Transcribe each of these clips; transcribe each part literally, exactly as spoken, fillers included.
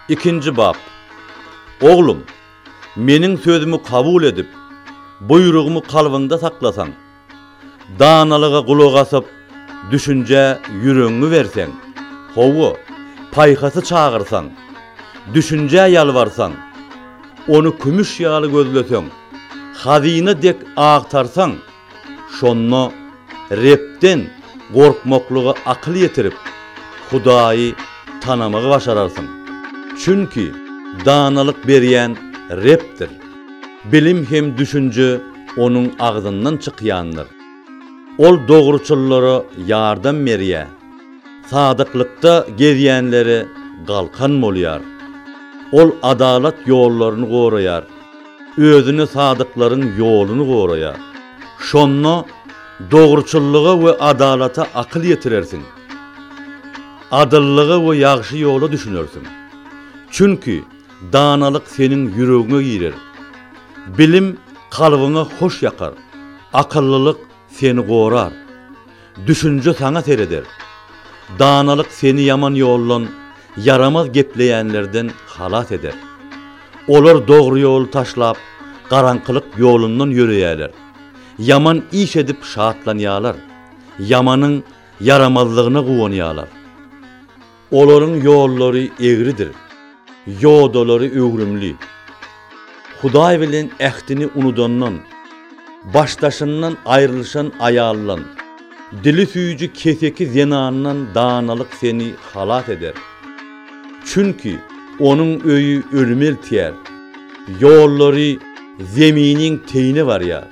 İkinci bab. Oğlum, menin sözümü kabul edip, buyruğumu kalbinde saklasan, danalığa kulak asıp, düşünce yüreğini versen, hovu, paykası çağırsan, düşünce yalvarsan, onu kümüş yağlı gözlesen, hazine dek ağtarsan, şonno repten korkmokluğu akıl yetirip, Hudayı tanımağı başararsın. Çünkü danalık beriyen reptir. Bilim hem düşünce onun ağzından çıkyandır. Ol doğruçulları yardım veriye, sadıklıkta geziyenleri kalkan moluyar. Ol adalet yollarını koruyar, özünü sadıkların yolunu koruyar. Şonno doğruçulluğa ve adalata akıl yetirersin. Adıllığı ve yaxşı yolu düşünürsün. Çünkü danalık senin yüreğine girer. Bilim kalbine hoş yakar. Akıllılık seni korar. Düşünce sana sereder. Danalık seni yaman yollan, yaramaz gepleyenlerden halat eder. Olur doğru yolu taşlap, karanlık yolundan yürüyeler. Yaman iş edip şaatlanyalar. Yamanın yaramazlığına kuvanayalar. Onların yolları eğridir. Yodoları ögrümlü. Huday bilen ehdini unudandan, baştaşından ayrılışan ayarlan, dili süyücü keseki zenanından danalık seni halat eder. Çünkü onun öyü ölmel tiyer. Yolları zeminin teyini var ya.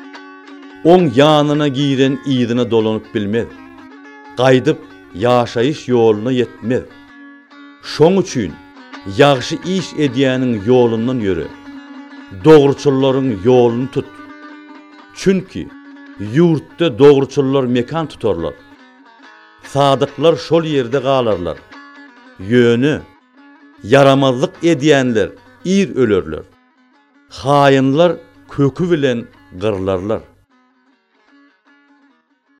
On yanına giren iyidine dolanıp bilmez. Qaydıp yaşayış yoluna yetmez. Şoň üçin yaxşı iş ediyenin yolundan yürü. Doğruçulların yolunu tut. Çünkü yurtta doğruçullar mekan tutarlar. Sadıklar şol yerde kalarlar. Yönü, yaramazlık ediyenler ir ölürler. Hainler kökü bilen gırlarlar.